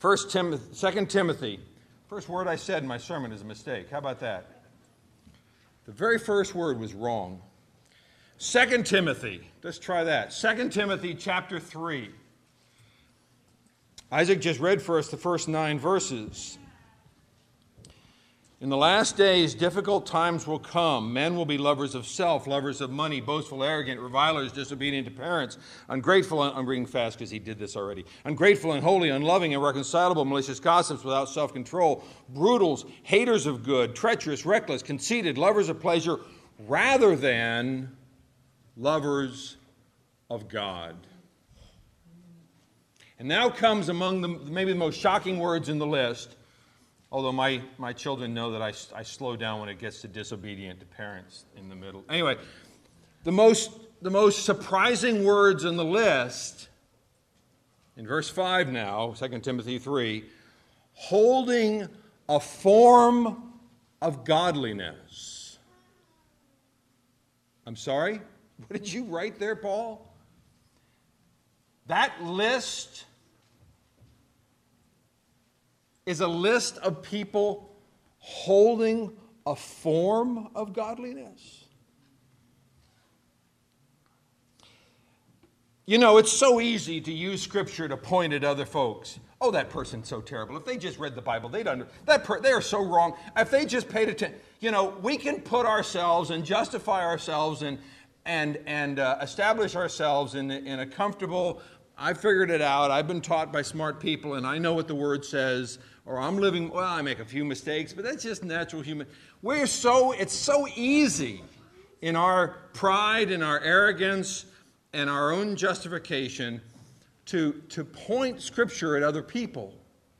2 Timothy. First word I said in my sermon is a mistake. How about that? The very first word was wrong. 2 Timothy. Let's try that. 2 Timothy chapter 3. Isaac just read for us the first 9 verses. In the last days, difficult times will come. Men will be lovers of self, lovers of money, boastful, arrogant, revilers, disobedient to parents, ungrateful, I'm reading fast because he did this already, ungrateful, unholy, unloving, irreconcilable, malicious gossips without self-control, brutals, haters of good, treacherous, reckless, conceited, lovers of pleasure, rather than lovers of God. And now comes among maybe the most shocking words in the list, although my children know that I slow down when it gets to disobedient to parents in the middle. Anyway, the most surprising words in the list, in verse 5 now, 2 Timothy 3, holding a form of godliness. I'm sorry? What did you write there, Paul? That list is a list of people holding a form of godliness. You know, it's so easy to use Scripture to point at other folks. Oh, that person's so terrible. If they just read the Bible, they are so wrong. If they just paid attention, you know, we can put ourselves and justify ourselves and establish ourselves in a comfortable, I figured it out, I've been taught by smart people, and I know what the Word says, or I'm living, well, I make a few mistakes, but that's just natural human. It's so easy in our pride, in our arrogance, and our own justification to point Scripture at other people.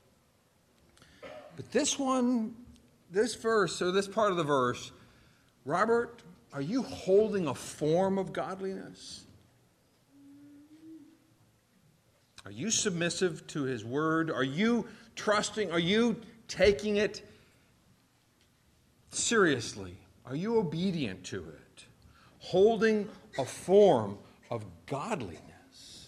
But this verse, or this part of the verse, Robert, are you holding a form of godliness? Are you submissive to His Word? Are you trusting? Are you taking it seriously? Are you obedient to it? Holding a form of godliness.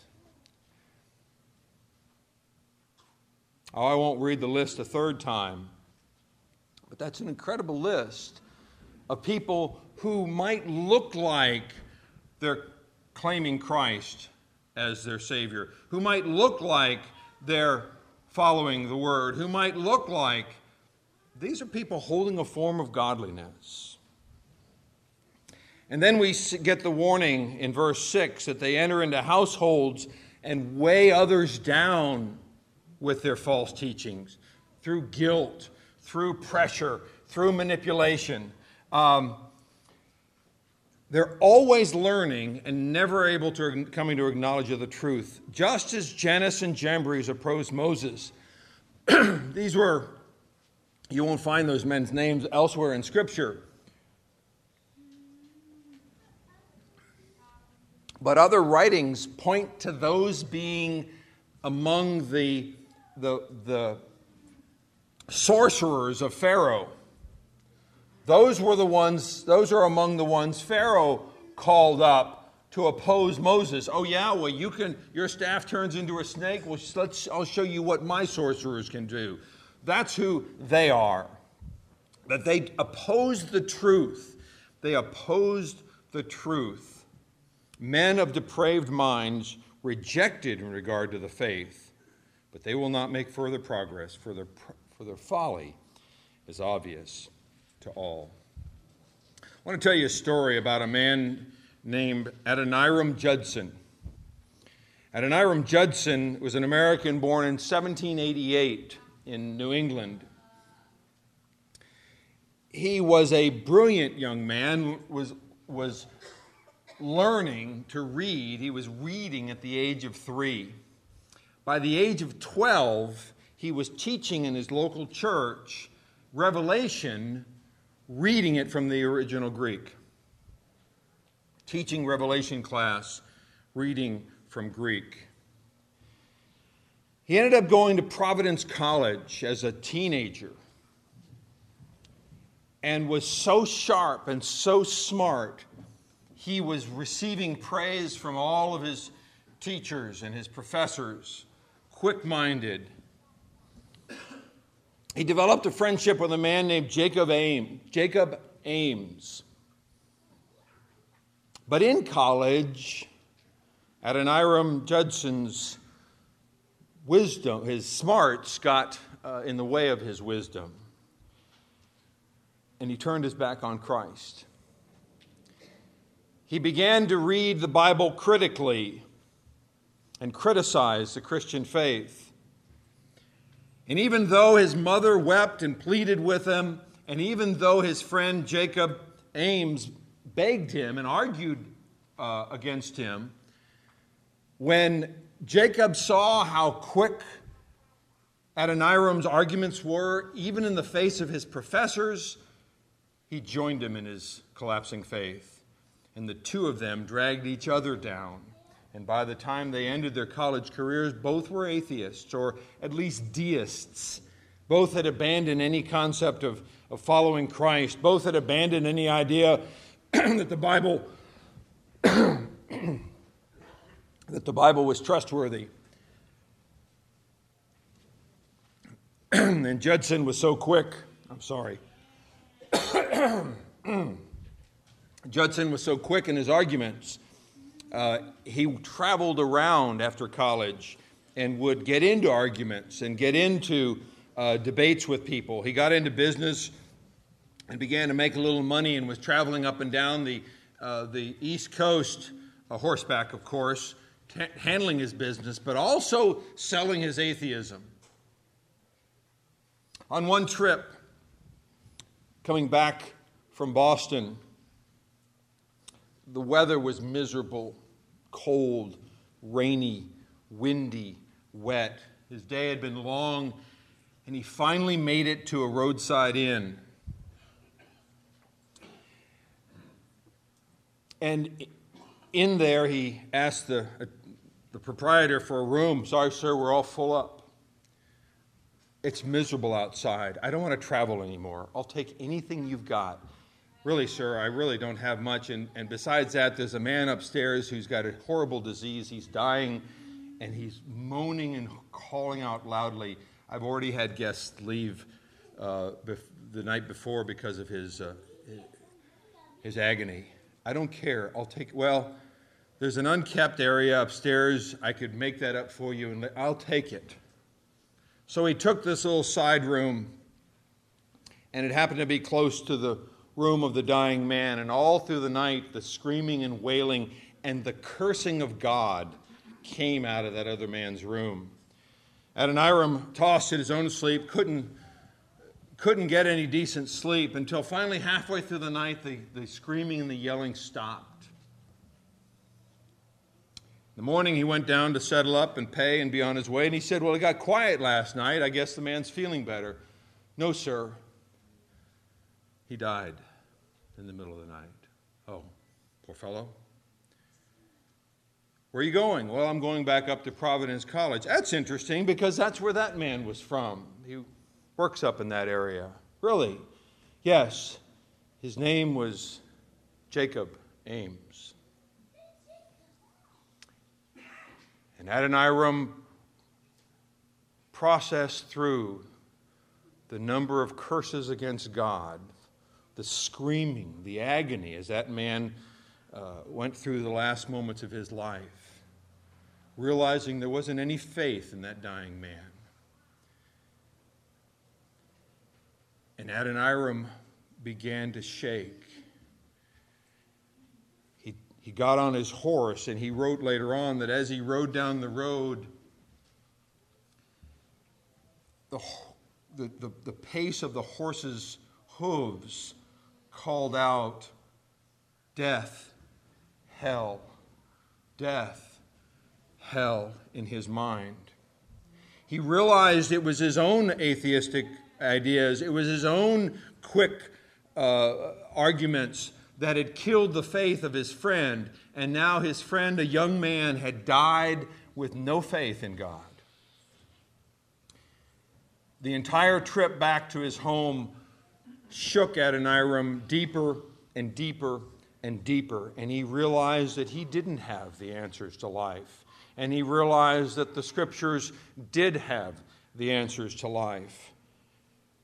Oh, I won't read the list a third time, but that's an incredible list of people who might look like they're claiming Christ as their Savior, who might look like they're following the Word, who might look like these are people holding a form of godliness. And then we get the warning in verse 6 that they enter into households and weigh others down with their false teachings through guilt, through pressure, through manipulation. They're always learning and never able to coming to acknowledge of the truth. Just as Jannes and Jambres opposed Moses. These were, you won't find those men's names elsewhere in Scripture. But other writings point to those being among the sorcerers of Pharaoh. Those are among the ones Pharaoh called up to oppose Moses. Oh yeah, well your staff turns into a snake. Well, I'll show you what my sorcerers can do. That's who they are. That they opposed the truth. They opposed the truth. Men of depraved minds rejected in regard to the faith, but they will not make further progress, for their folly is obvious to all. I want to tell you a story about a man named Adoniram Judson. Adoniram Judson was an American born in 1788 in New England. He was a brilliant young man, was learning to read. He was reading at the age of 3. By the age of 12, he was teaching in his local church Revelation, reading it from the original Greek. Teaching Revelation class, reading from Greek. He ended up going to Providence College as a teenager and was so sharp and so smart. He was receiving praise from all of his teachers and his professors, quick-minded. he developed a friendship with a man named Jacob Ames. But in college, Adoniram Judson's wisdom, his smarts got in the way of his wisdom. And he turned his back on Christ. He began to read the Bible critically and criticize the Christian faith. And even though his mother wept and pleaded with him, and even though his friend Jacob Ames begged him and argued against him, when Jacob saw how quick Adoniram's arguments were, even in the face of his professors, he joined him in his collapsing faith. And the two of them dragged each other down. And by the time they ended their college careers, both were atheists, or at least deists. Both had abandoned any concept of following Christ. Both had abandoned any idea that the Bible was trustworthy. And Judson was so quick. Judson was so quick in his arguments. He traveled around after college and would get into arguments and get into debates with people. He got into business and began to make a little money and was traveling up and down the East Coast, horseback, of course, handling his business, but also selling his atheism. On one trip, coming back from Boston, the weather was miserable, cold, rainy, windy, wet. His day had been long, and he finally made it to a roadside inn. And in there, he asked the proprietor for a room. "Sorry, sir, we're all full up. It's miserable outside. I don't want to travel anymore. I'll take anything you've got." "Really, sir, I really don't have much. And besides that, there's a man upstairs who's got a horrible disease. He's dying, and he's moaning and calling out loudly. I've already had guests leave the night before because of his agony. I don't care. There's an unkept area upstairs. I could make that up for you, and I'll take it." So he took this little side room, and it happened to be close to the room of the dying man, and all through the night, the screaming and wailing and the cursing of God came out of that other man's room. Adoniram tossed in his own sleep, couldn't get any decent sleep until finally halfway through the night, the screaming and the yelling stopped. In the morning, he went down to settle up and pay and be on his way, and he said, "Well, it got quiet last night. I guess the man's feeling better." "No, sir. He died in the middle of the night." "Oh, poor fellow." "Where are you going?" "Well, I'm going back up to Providence College." "That's interesting because that's where that man was from. He works up in that area." "Really?" "Yes. His name was Jacob Ames." And Adoniram processed through the number of curses against God, the screaming, the agony as that man went through the last moments of his life, realizing there wasn't any faith in that dying man. And Adoniram began to shake. He got on his horse, and he wrote later on that as he rode down the road, the pace of the horse's hooves called out, "Death, hell, death, hell," in his mind. He realized it was his own atheistic ideas, it was his own quick arguments that had killed the faith of his friend, and now his friend, a young man, had died with no faith in God. The entire trip back to his home shook Adoniram deeper and deeper and deeper, and he realized that he didn't have the answers to life, and he realized that the Scriptures did have the answers to life.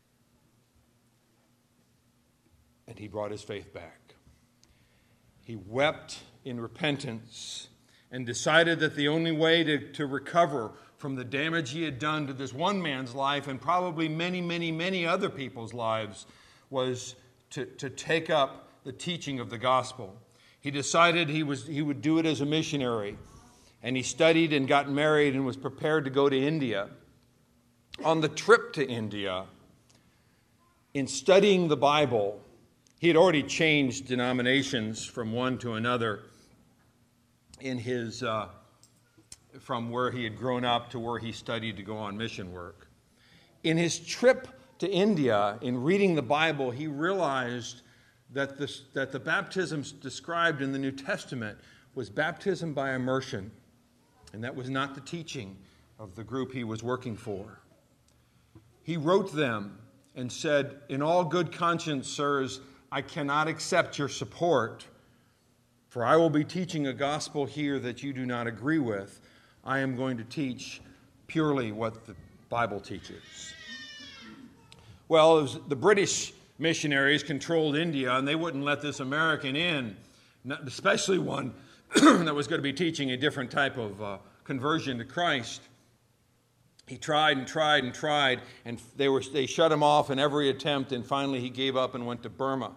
and he brought his faith back. He wept in repentance and decided that the only way to recover from the damage he had done to this one man's life and probably many, many, many other people's lives was to take up the teaching of the gospel. He decided he would do it as a missionary, and he studied and got married and was prepared to go to India. On the trip to India, in studying the Bible, he had already changed denominations from one to another in his from where he had grown up to where he studied to go on mission work. In his trip to India, in reading the Bible, he realized that the baptisms described in the New Testament was baptism by immersion, and that was not the teaching of the group he was working for. He wrote them and said, "In all good conscience, sirs, I cannot accept your support, for I will be teaching a gospel here that you do not agree with. I am going to teach purely what the Bible teaches." Well, the British missionaries controlled India, and they wouldn't let this American in, especially one that was going to be teaching a different type of conversion to Christ. He tried and tried and tried, and they shut him off in every attempt, and finally he gave up and went to Burma.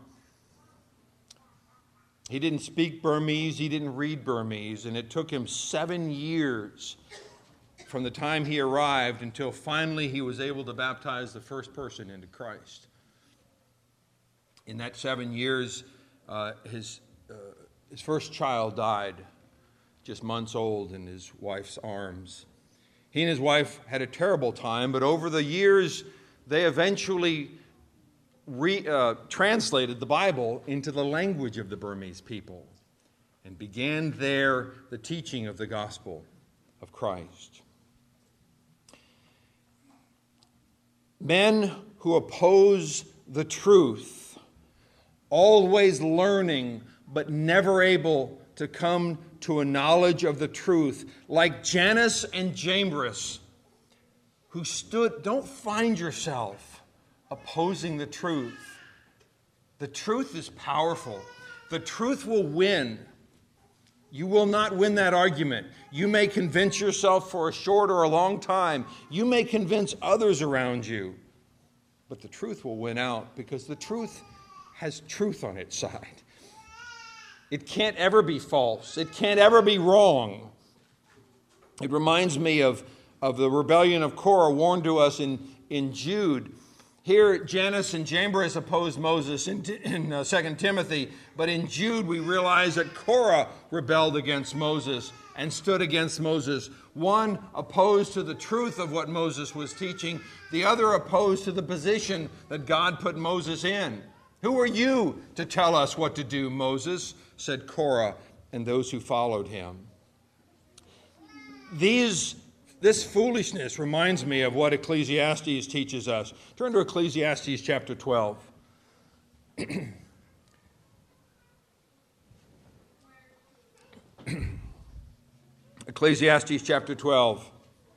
He didn't speak Burmese, he didn't read Burmese, and it took him 7 years from the time he arrived until finally he was able to baptize the first person into Christ. In that 7 years, his first child died, just months old, in his wife's arms. He and his wife had a terrible time, but over the years, they eventually translated the Bible into the language of the Burmese people and began there the teaching of the gospel of Christ. Men who oppose the truth, always learning but never able to come to a knowledge of the truth, like Jannes and Jambres, who stood. Don't find yourself opposing the truth. The truth is powerful. The truth will win. You will not win that argument. You may convince yourself for a short or a long time. You may convince others around you. But the truth will win out because the truth has truth on its side. It can't ever be false. It can't ever be wrong. It reminds me of the rebellion of Korah warned to us in Jude. Here, Jannes and Jambres opposed Moses in 2 Timothy, but in Jude we realize that Korah rebelled against Moses and stood against Moses. One opposed to the truth of what Moses was teaching, the other opposed to the position that God put Moses in. "Who are you to tell us what to do, Moses?" said Korah and those who followed him. This foolishness reminds me of what Ecclesiastes teaches us. Turn to Ecclesiastes chapter 12. Ecclesiastes chapter 12.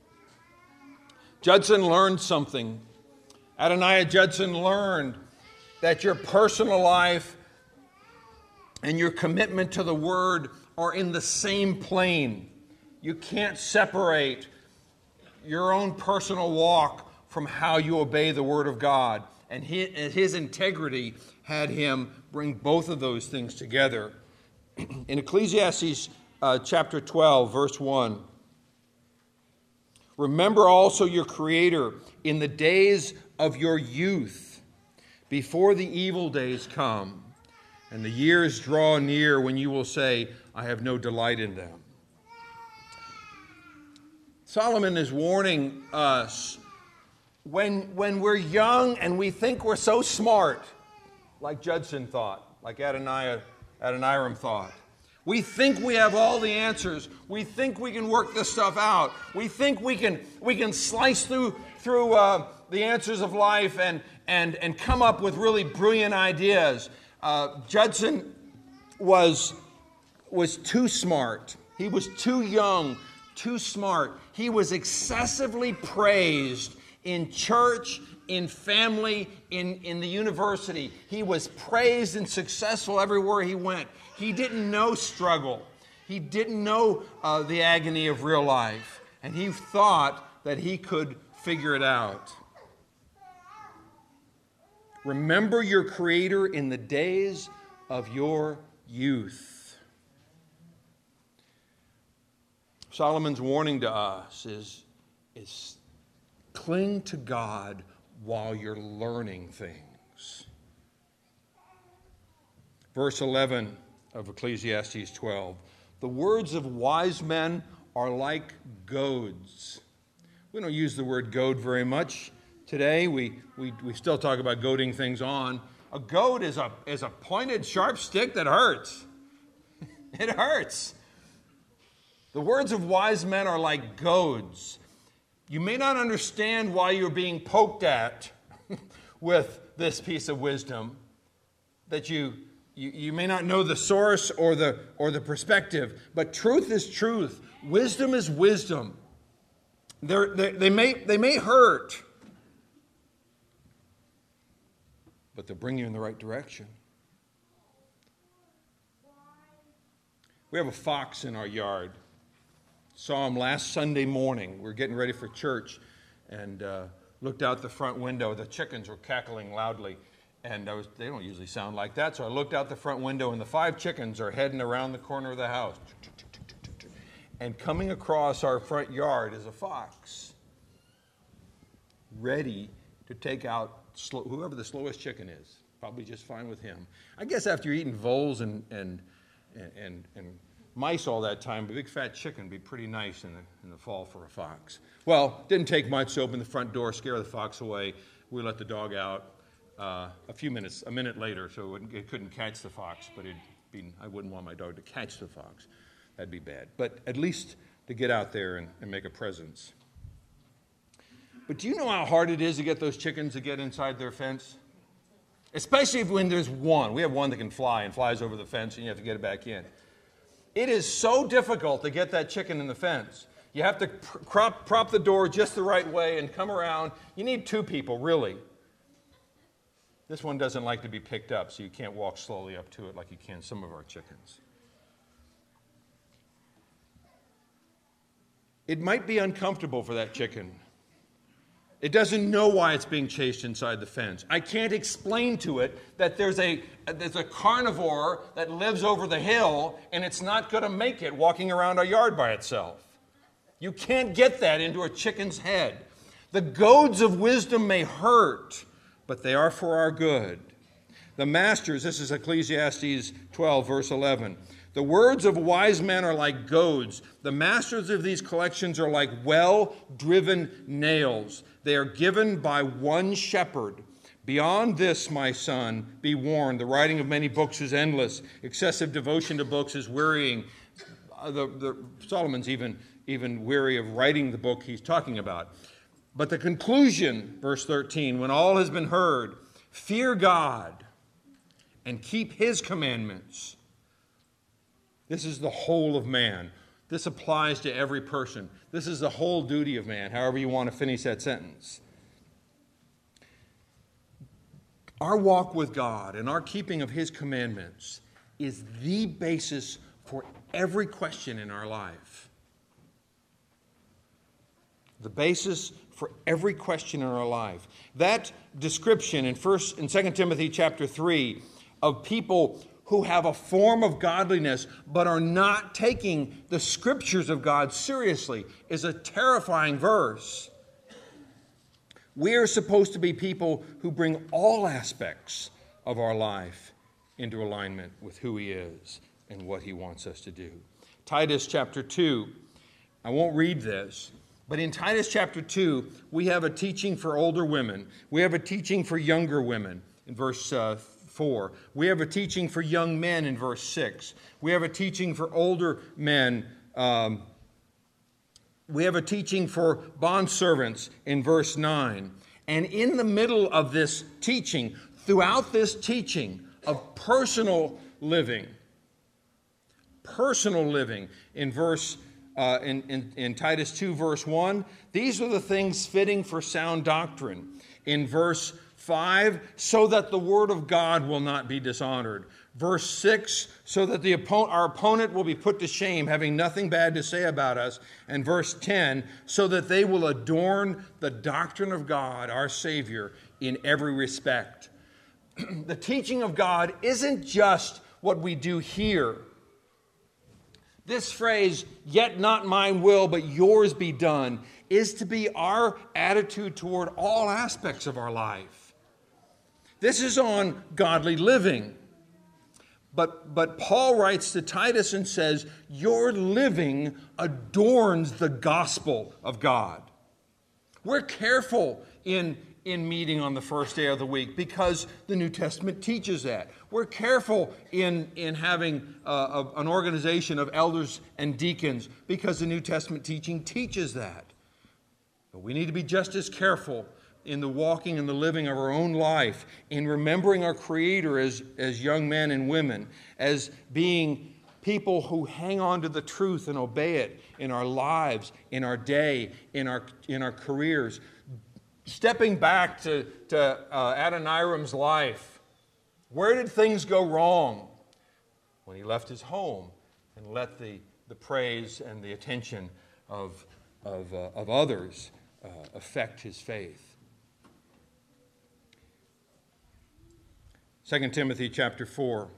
Judson learned something. Adoniah Judson learned that your personal life and your commitment to the Word are in the same plane. You can't separate your own personal walk from how you obey the Word of God. And his integrity had him bring both of those things together. In Ecclesiastes chapter 12, verse 1, "Remember also your Creator in the days of your youth, before the evil days come, and the years draw near when you will say, I have no delight in them." Solomon is warning us when we're young and we think we're so smart, like Judson thought, like Adoniram thought. We think we have all the answers. We think we can work this stuff out. We think we can slice through the answers of life and come up with really brilliant ideas. Judson was too smart. He was too young, too smart. He was excessively praised in church, in family, in the university. He was praised and successful everywhere he went. He didn't know struggle. He didn't know the agony of real life. And he thought that he could figure it out. Remember your Creator in the days of your youth. Solomon's warning to us is cling to God while you're learning things. Verse 11 of Ecclesiastes 12. The words of wise men are like goads. We don't use the word goad very much today. We still talk about goading things on. A goad is a pointed, sharp stick that hurts. It hurts. The words of wise men are like goads. You may not understand why you're being poked at with this piece of wisdom, that you may not know the source or the perspective, but truth is truth. Wisdom is wisdom. They may hurt, but they'll bring you in the right direction. We have a fox in our yard. Saw him last Sunday morning. We were getting ready for church and looked out the front window. The chickens were cackling loudly, and they don't usually sound like that. So I looked out the front window, and the 5 chickens are heading around the corner of the house. And coming across our front yard is a fox, ready to take out whoever the slowest chicken is. Probably just fine with him. I guess after you're eating voles and mice all that time, a big fat chicken would be pretty nice in the fall for a fox. Well, didn't take much to open the front door, scare the fox away. We let the dog out a minute later, so it couldn't catch the fox, but I wouldn't want my dog to catch the fox. That'd be bad. But at least to get out there and make a presence. But do you know how hard it is to get those chickens to get inside their fence? Especially when there's one. We have one that can fly and flies over the fence, and you have to get it back in. It is so difficult to get that chicken in the fence. You have to prop the door just the right way and come around. You need 2 people, really. This one doesn't like to be picked up, so you can't walk slowly up to it like you can some of our chickens. It might be uncomfortable for that chicken. It doesn't know why it's being chased inside the fence. I can't explain to it that there's a carnivore that lives over the hill and it's not going to make it walking around our yard by itself. You can't get that into a chicken's head. The goads of wisdom may hurt, but they are for our good. The masters, this is Ecclesiastes 12, verse 11. The words of wise men are like goads. The masters of these collections are like well-driven nails. They are given by one shepherd. Beyond this, my son, be warned. The writing of many books is endless. Excessive devotion to books is wearying. Solomon's even weary of writing the book he's talking about. But the conclusion, verse 13, when all has been heard, fear God and keep his commandments. This is the whole of man. This applies to every person. This is the whole duty of man, however you want to finish that sentence. Our walk with God and our keeping of his commandments is the basis for every question in our life. The basis for every question in our life. That description in 2 Timothy chapter 3 of people who have a form of godliness but are not taking the scriptures of God seriously is a terrifying verse. We are supposed to be people who bring all aspects of our life into alignment with who he is and what he wants us to do. Titus chapter 2, I won't read this, but in Titus chapter 2, we have a teaching for older women. We have a teaching for younger women in verse 4. We have a teaching for young men in verse 6. We have a teaching for older men. We have a teaching for bondservants in verse 9. And in the middle of this teaching, throughout this teaching of personal living in verse in Titus 2, verse 1, these are the things fitting for sound doctrine. In verse 5, so that the word of God will not be dishonored. Verse 6, so that our opponent will be put to shame, having nothing bad to say about us. And verse 10, so that they will adorn the doctrine of God, our Savior, in every respect. The teaching of God isn't just what we do here. This phrase, yet not mine will, but yours be done, is to be our attitude toward all aspects of our life. This is on godly living. But Paul writes to Titus and says, your living adorns the gospel of God. We're careful in meeting on the first day of the week because the New Testament teaches that. We're careful in having an organization of elders and deacons because the New Testament teaching teaches that. But we need to be just as careful in the walking and the living of our own life, in remembering our Creator as young men and women, as being people who hang on to the truth and obey it in our lives, in our day, in our careers. Stepping back to Adoniram's life, where did things go wrong? When he left his home and let the praise and the attention of others affect his faith. 2 Timothy chapter 4.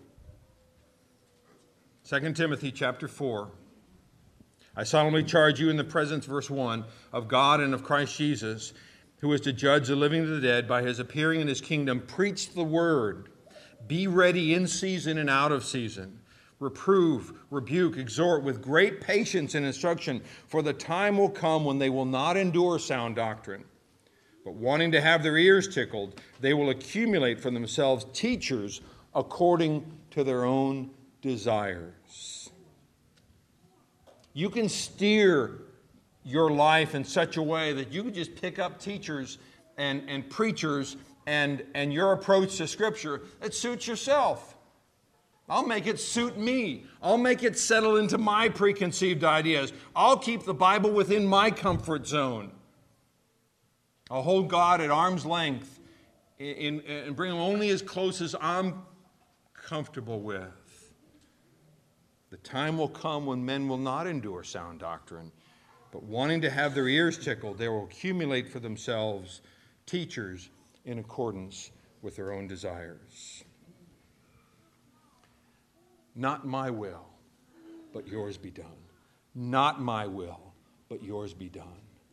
2 Timothy chapter 4. I solemnly charge you in the presence, verse 1, of God and of Christ Jesus, who is to judge the living and the dead by his appearing in his kingdom. Preach the word. Be ready in season and out of season. Reprove, rebuke, exhort with great patience and instruction, for the time will come when they will not endure sound doctrine. But wanting to have their ears tickled, they will accumulate for themselves teachers according to their own desires. You can steer your life in such a way that you can just pick up teachers and preachers and your approach to Scripture that suits yourself. I'll make it suit me. I'll make it settle into my preconceived ideas. I'll keep the Bible within my comfort zone. I'll hold God at arm's length and bring Him only as close as I'm comfortable with. The time will come when men will not endure sound doctrine, but wanting to have their ears tickled, they will accumulate for themselves teachers in accordance with their own desires. Not my will, but yours be done. Not my will, but yours be done.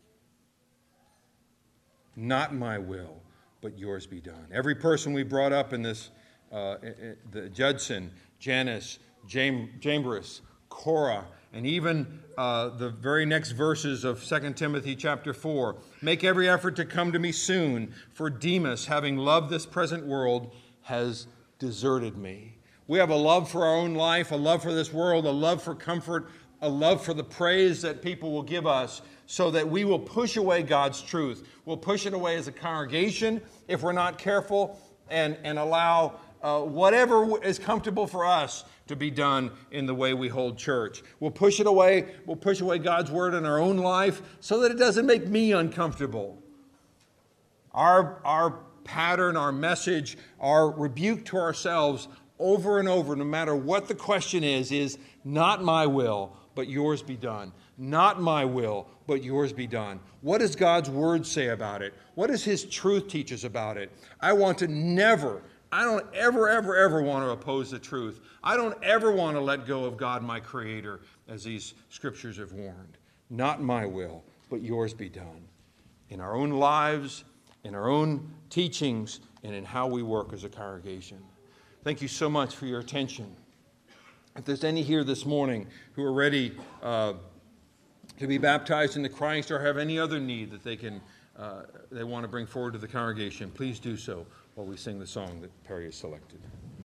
Not my will, but yours be done. Every person we brought up in this, the Judson, Janice, Jambres, Korah, and even the very next verses of 2 Timothy chapter 4. Make every effort to come to me soon, for Demas, having loved this present world, has deserted me. We have a love for our own life, a love for this world, a love for comfort, a love for the praise that people will give us, so that we will push away God's truth. We'll push it away as a congregation if we're not careful, and allow whatever is comfortable for us to be done in the way we hold church. We'll push it away. We'll push away God's word in our own life so that it doesn't make me uncomfortable. Our pattern, our message, our rebuke to ourselves over and over, no matter what the question is not my will, but yours be done. Not my will, but yours be done. What does God's word say about it? What does His truth teach us about it? I don't ever want to oppose the truth. I don't ever want to let go of God, my Creator, as these scriptures have warned. Not my will, but yours be done. In our own lives, in our own teachings, and in how we work as a congregation. Thank you so much for your attention. If there's any here this morning who are ready to be baptized into Christ or have any other need that they want to bring forward to the congregation, please do so while we sing the song that Perry has selected.